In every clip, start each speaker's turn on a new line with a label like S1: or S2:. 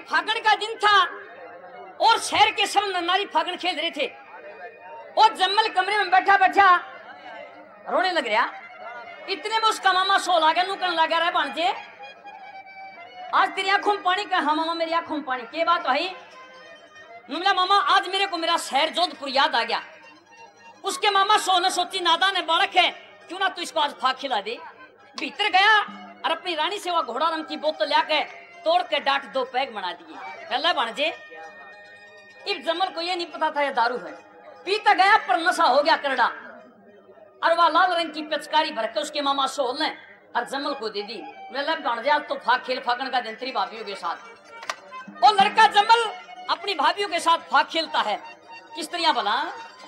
S1: फागण का दिन था और शहर के सब नारी फागण खेल रहे थे और जम्मल कमरे में बैठा बैठा रोने लग रहा। इतने में उसका मामा सो लागे नुकन लगा रहा भांजे आज तेरी आंखों में पानी का। हाँ मामा मेरी आंखों में पानी के बात भाई। नुमला मामा आज मेरे को मेरा शहर जोधपुर याद आ गया। उसके मामा सोने सोची नादा ने बालक है क्यों ना तू इसको आज फाग खिला दे। भीतर गया और अपनी रानी से वह घोड़ा रंग की बोतल लाके तोड़ के डाट 2 पैग बना दिए। पहले भांजे इस जमल को ये नहीं पता था ये दारू है। पीता गया पर नशा हो गया करड़ा और वह लाल रंग की पिचकारी भर के उसके मामा सोल ने और जमल को दे दी। भांजे तो फाग खेल फागण का दिन तेरी भाभीियों के साथ। और लड़का जमल अपनी भाभीियों के साथ फाग खेलता है। किस तरह भला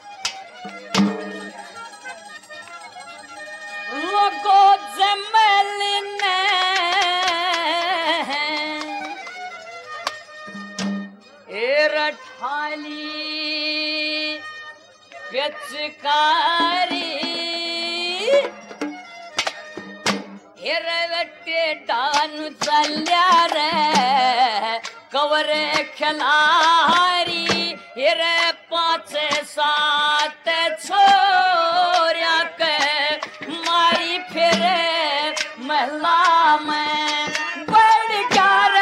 S1: लोगो जमल ने ठाली पिचकारी हिरवटे डानु चल्या रे कवर खिलारी हिर 5-7 छोरिया के मारी फिर महला में बढ़ गया रे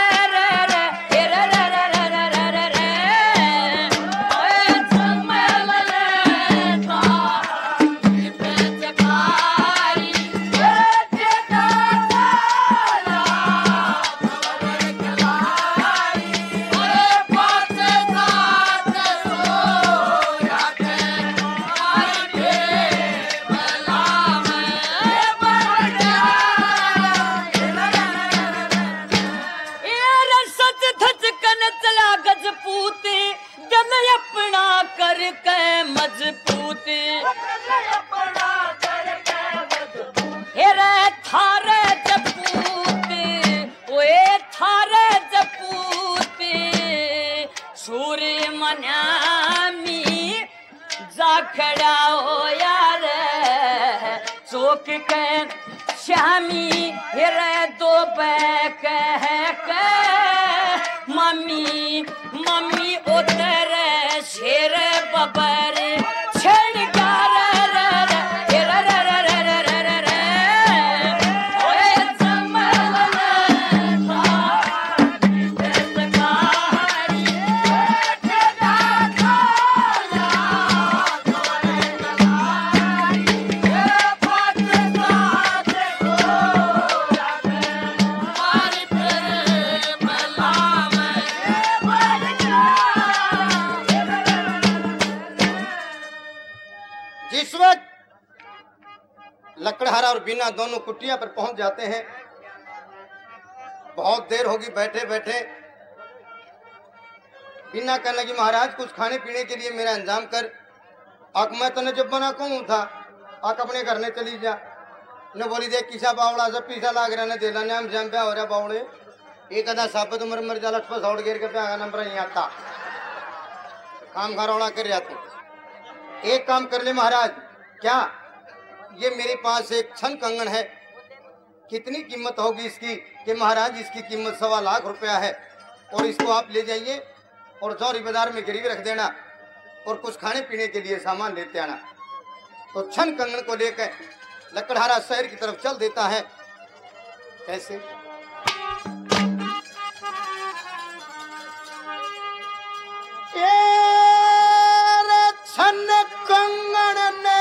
S1: खड़ा हो यार चौक के श्यामी हिर 2 पैक के मम्मी मम्मी उतर शेर बबर छड़
S2: लकड़हारा और बीना दोनों कुटिया पर पहुंच जाते हैं। बहुत देर होगी बैठे बैठे। बीना कहने लगी महाराज कुछ खाने पीने के लिए मेरा इंतजाम कर। आक मैं तने जब बना कहूँ था आक अपने घर ने चली जा। ने बोली देख किसा बावड़ा सब पीसा लाग रहा ने देला नाम जाम पे हो रहा बावड़े एक आधा साबत उम्र मर जा लटपस हौड़ गिर के पे आगा नंबर नहीं आता काम घरौड़ा कर रहा तू। एक काम कर ले महाराज क्या ये मेरे पास एक छन कंगन है। कितनी कीमत होगी इसकी कि महाराज इसकी कीमत 1.25 लाख रुपया है और इसको आप ले जाइए और जौहरी बाजार में गिरवी रख देना और कुछ खाने पीने के लिए सामान लेते आना। तो छन कंगन को लेकर लकड़हारा शहर की तरफ चल देता है। कैसे छन कंगन ने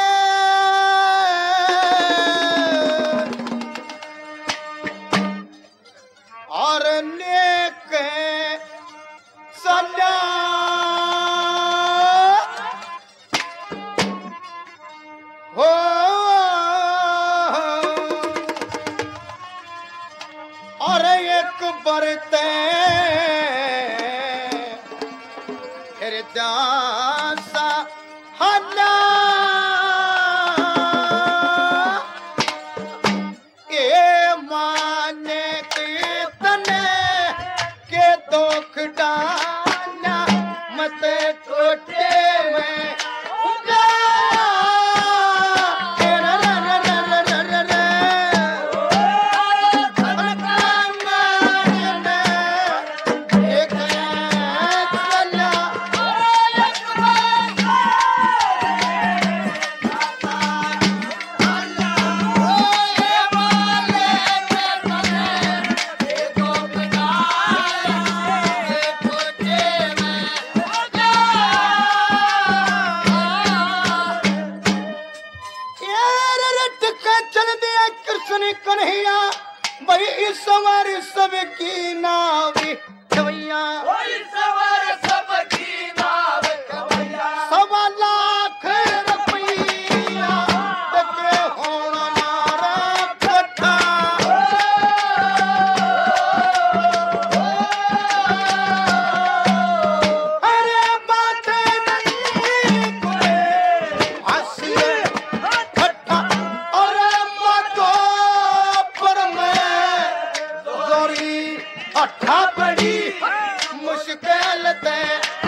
S2: और लेके सजा हो और एक बरते हृदयासा हला ए माने कीर्तने के दुख डाला मत टोटे में एक कवैया 1.25 लाख रुपया के होना मारा कट्ठा। अरे बात नहीं कोई हंसिए कट्ठा और मतो पर मैं जोरी अट्ठा बड़ी मुश्किल ते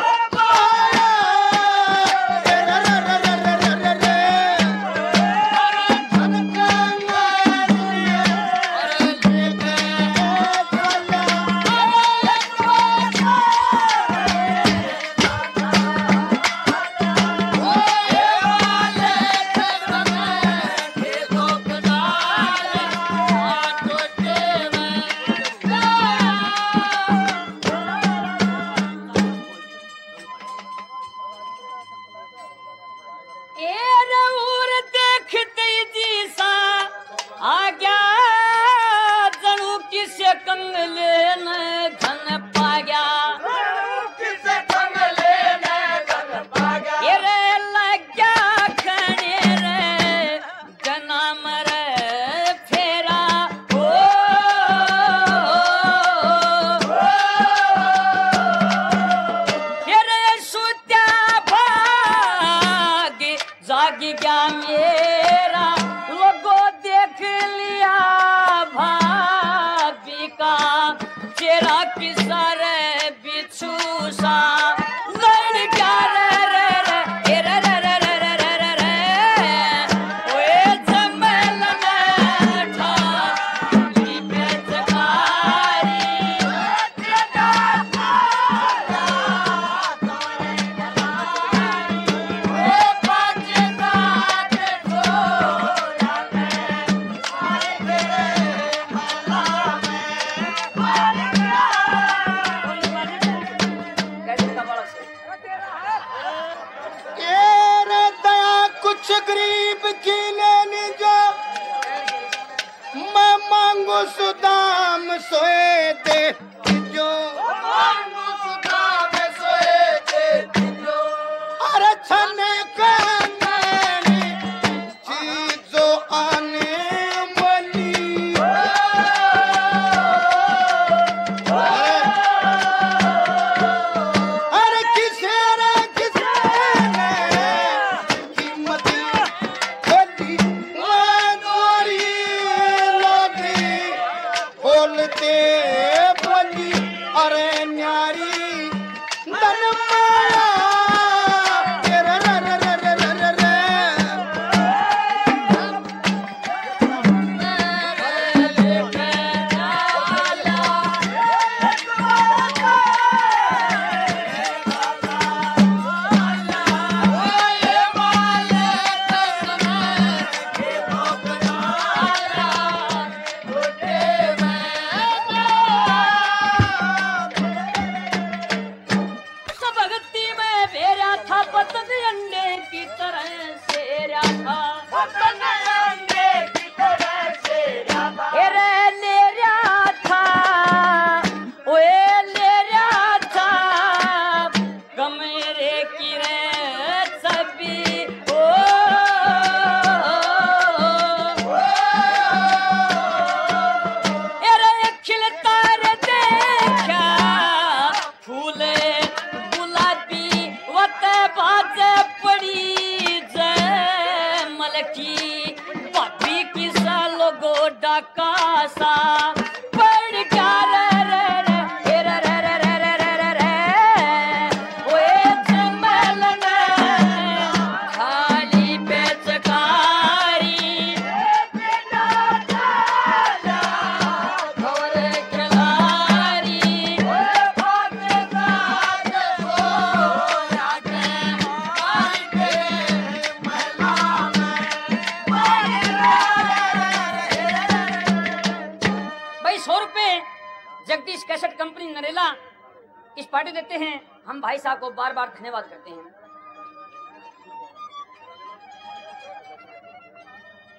S2: गरीब की लेनी जो मैं मांगू सुदाम सोए दे जो मांगू सुदाम सोए दे जो अरे छने कहने चीजों आने वाली अरे किसे बोली अरे न्यारी धन माया कासा पड़ क्या खाली पेचकारी जगदीश कैसेट कंपनी नरेला इस पार्टी देते हैं। हम भाई साहब को बार बार धन्यवाद करते हैं।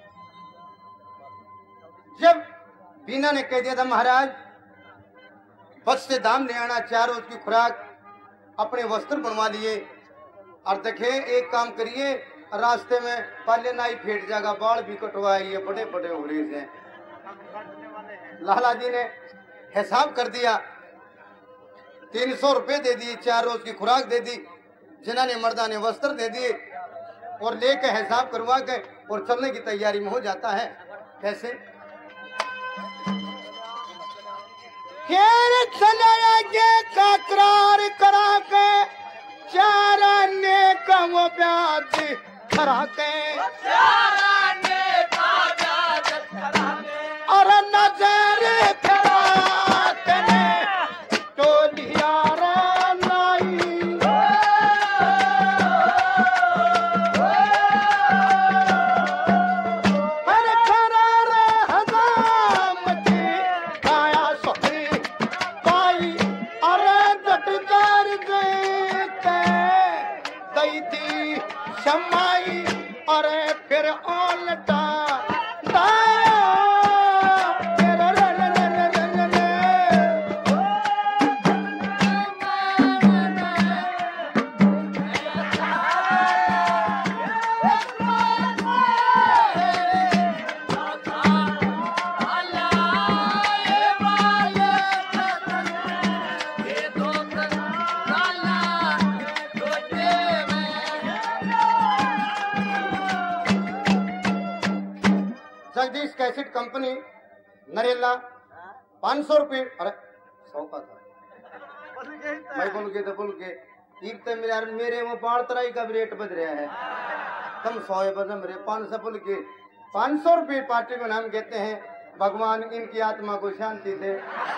S2: जब बीना ने कह दिया था महाराज बस से दाम ले आना, 4 रोज की खुराक, अपने वस्त्र बनवा लिए। और देखे एक काम करिए, रास्ते में पहले नाई फेट जाएगा, बाल भी कटवाइए, बड़े बड़े हो रहे हैं। लाला जी ने हिसाब कर दिया, 300 रुपए दे दिए, 4 रोज की खुराक दे दी, जिन्हा ने मर्दा ने वस्त्र दे दिए और लेके हिसाब करवा के और चलने की तैयारी में हो जाता है। कैसे करार करा के 4 आने का वो ब्याज करा के और नजर करा के टोलिया शमाई और फिर ओलटा जगदीश कैसेट कंपनी नरेला 500 रुपये। अरे 100 का था, मैं बोल के इतने मेरे वो 12 तराई का रेट बज रहा है, कम 100 बजम रहे 500 बोल के 500 रुपये पार्टी को नाम कहते हैं। भगवान इनकी आत्मा को शांति दे,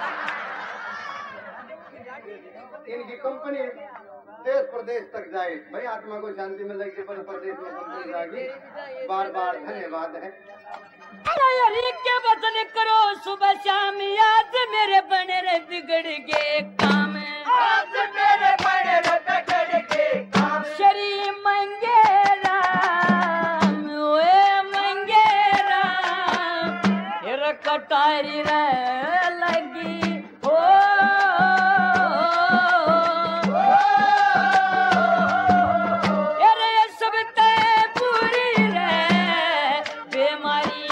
S2: इनकी कंपनी देश प्रदेश तक जाए, भाई आत्मा को शांति मिल जाएगी, प्रदेश में कंपनी जाएगी। बार बार धन्यवाद है।
S1: के वतन करो सुबह शाम याद, मेरे बने रे बिगड़ के काम, आज मेरे बने रे बिगड़ के काम। श्री मंगेरा ओए मंगेरा, फिर कटारी रे लगी हो, अरे सब तय पूरी रे बीमारी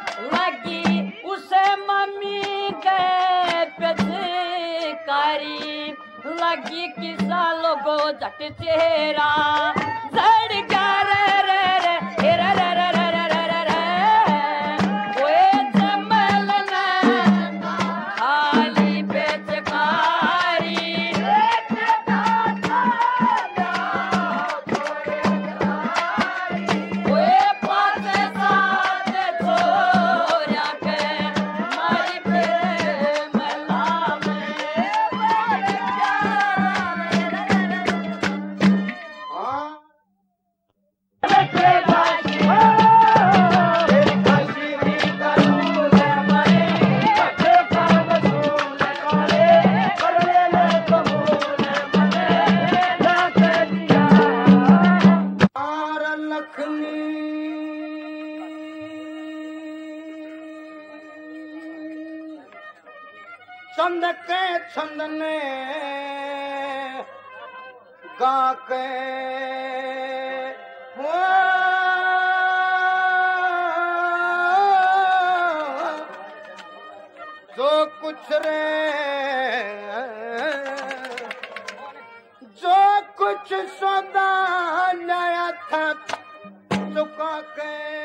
S1: उसे मम्मी के पेचकारी लगी, किसा लोगो जट चेहरा जड़ कर रे रे रे रे रे रे रे रे ओए जमल ने खाली पेचकारी ओए पाँच सात छोरा के मारी पे मला में
S2: चंद के छंदने गा के जो कुछ रे जो कुछ सदा नया था चुका के